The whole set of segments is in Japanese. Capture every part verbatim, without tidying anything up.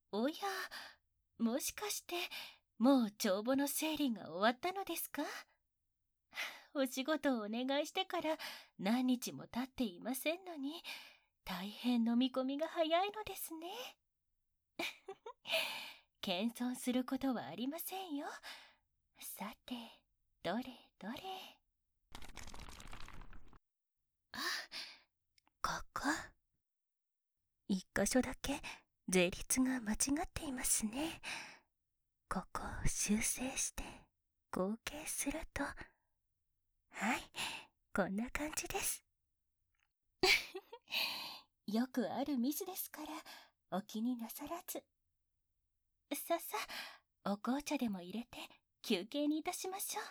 おや、もしかして、もう帳簿の整理が終わったのですか？お仕事をお願いしてから何日も経っていませんのに、大変飲み込みが早いのですね。謙遜することはありませんよ。さて、どれどれ。あ、ここ。一箇所だけ税率が間違っていますね。ここを修正して合計すると、はい、こんな感じです。よくあるミスですから、お気になさらず。ささ、お紅茶でも入れて休憩にいたしましょう。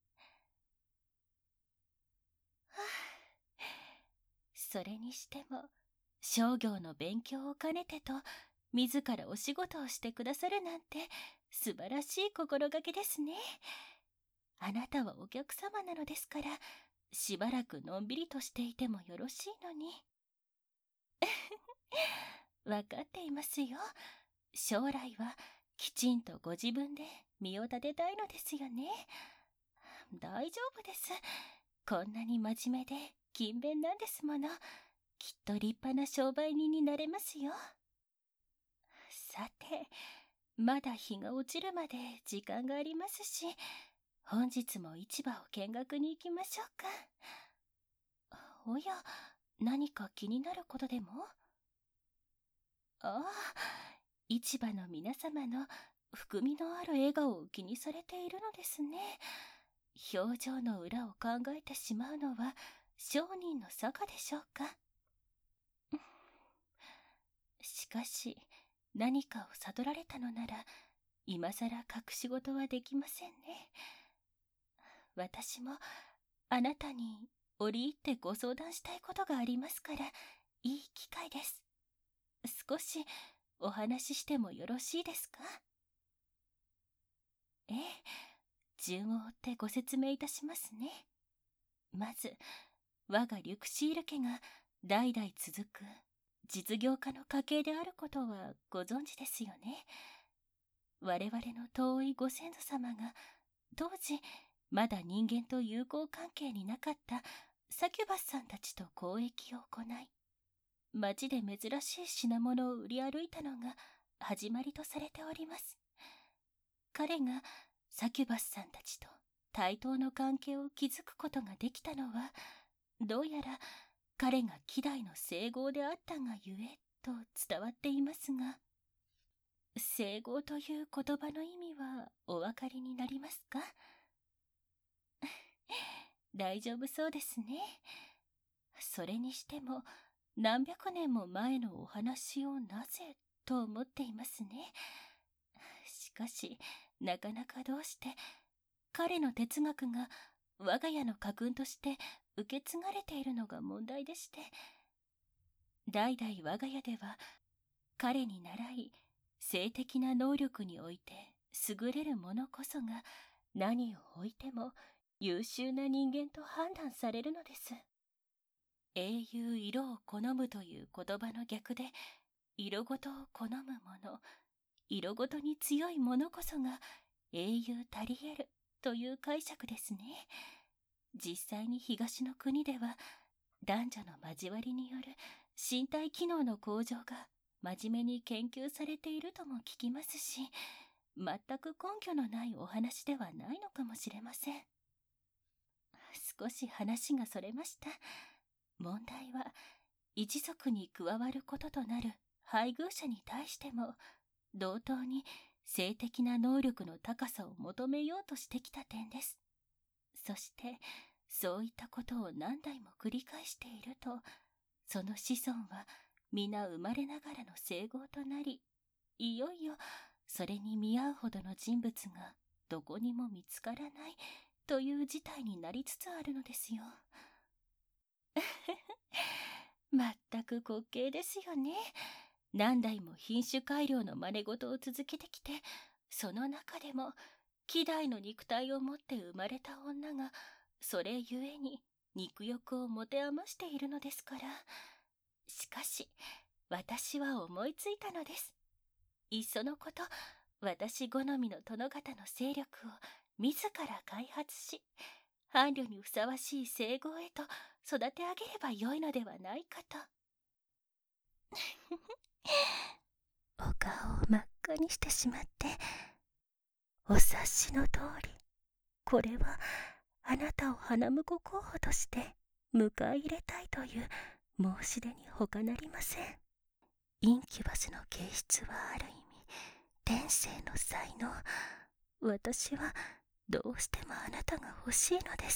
はあ、それにしても、商業の勉強を兼ねてと、自らお仕事をしてくださるなんて、素晴らしい心がけですね。あなたはお客様なのですから、しばらくのんびりとしていてもよろしいのに。わかっていますよ。将来はきちんとご自分で身を立てたいのですよね。大丈夫です。こんなに真面目で勤勉なんですもの。きっと立派な商売人になれますよ。さて、まだ日が落ちるまで時間がありますし、本日も市場を見学に行きましょうか。おや、何か気になることでも？ああ、市場の皆様の含みのある笑顔を気にされているのですね。表情の裏を考えてしまうのは商人の坂でしょうか。しかし、何かを悟られたのなら、今さら隠し事はできませんね。私も、あなたに折り入ってご相談したいことがありますから、いい機会です。少しお話ししてもよろしいですか？ええ、順を追ってご説明いたしますね。まず、我がリュクシール家が代々続く実業家の家系であることはご存知ですよね。我々の遠いご先祖様が当時まだ人間と友好関係になかったサキュバスさんたちと交易を行い、町で珍しい品物を売り歩いたのが始まりとされております。彼がサキュバスさんたちと対等の関係を築くことができたのは、どうやら彼が希代の聖豪であったがゆえと伝わっていますが、聖豪という言葉の意味はお分かりになりますか？大丈夫そうですね。それにしても何百年も前のお話をなぜと思っていますね。しかしなかなかどうして彼の哲学が我が家の家訓として受け継がれているのが問題でして、代々我が家では彼に倣い性的な能力において優れる者こそが何をおいても優秀な人間と判断されるのです。英雄色を好むという言葉の逆で、色ごとを好む者、色ごとに強い者こそが英雄たり得るという解釈ですね。実際に東の国では男女の交わりによる身体機能の向上が真面目に研究されているとも聞きますし、全く根拠のないお話ではないのかもしれません。少し話がそれました。問題は一族に加わることとなる配偶者に対しても同等に性的な能力の高さを求めようとしてきた点です。そしてそういったことを何代も繰り返していると、その子孫は皆生まれながらの聖豪となり、いよいよそれに見合うほどの人物がどこにも見つからないという事態になりつつあるのですよ。まったく滑稽ですよね。何代も品種改良の真似事を続けてきて、その中でも希代の肉体を持って生まれた女がそれゆえに肉欲を持て余しているのですから。しかし私は思いついたのです。 いっそのこと、私好みの殿方の勢力を自ら開発し、伴侶にふさわしい整合へと育て上げればよいのではないかと。お顔を真っ赤にしてしまって、お察しの通り、これはあなたを花婿候補として迎え入れたいという申し出に他なりません。インキュバスの形質はある意味天性の才能。私はどうしてもあなたが欲しいのです。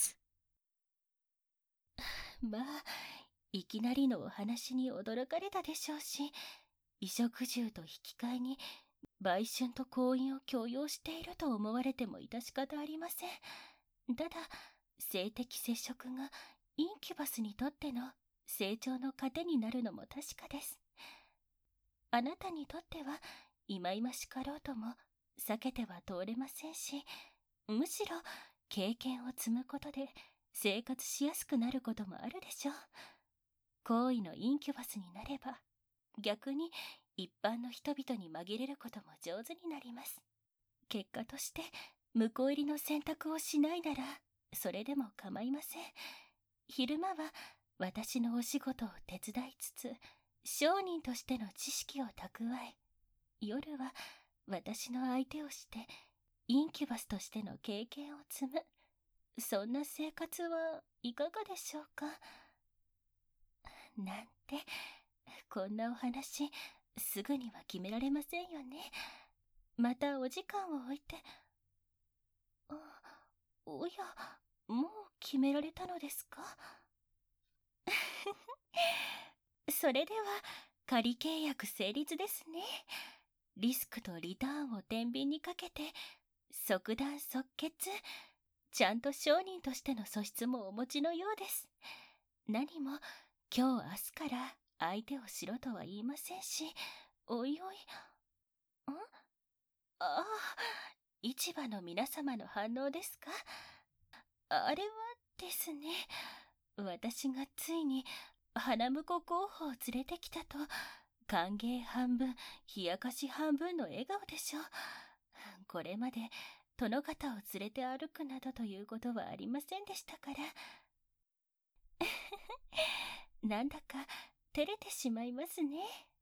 まあ、いきなりのお話に驚かれたでしょうし、衣食住と引き換えに売春と婚姻を強要していると思われても致し方ありません。ただ、性的接触がインキュバスにとっての成長の糧になるのも確かです。あなたにとっては忌々しかろうとも避けては通れませんし、むしろ経験を積むことで生活しやすくなることもあるでしょう。行為のインキュバスになれば、逆に一般の人々に紛れることも上手になります。結果として婿入りの選択をしないならそれでも構いません。昼間は私のお仕事を手伝いつつ商人としての知識を蓄え、夜は私の相手をしてインキュバスとしての経験を積む、そんな生活はいかがでしょうか。なんて、こんなお話すぐには決められませんよね。またお時間を置いて。あ、おや、もう決められたのですか？それでは仮契約成立ですね。リスクとリターンを天秤にかけて即断即決、ちゃんと商人としての素質もお持ちのようです。何も今日明日から相手をしろとは言いませんし、おいおい。ん？ああ、市場の皆様の反応ですか？あれはですね、私がついに花婿候補を連れてきたと、歓迎半分冷やかし半分の笑顔でしょう。これまで殿方を連れて歩くなどということはありませんでしたからなんだか照れてしまいますね。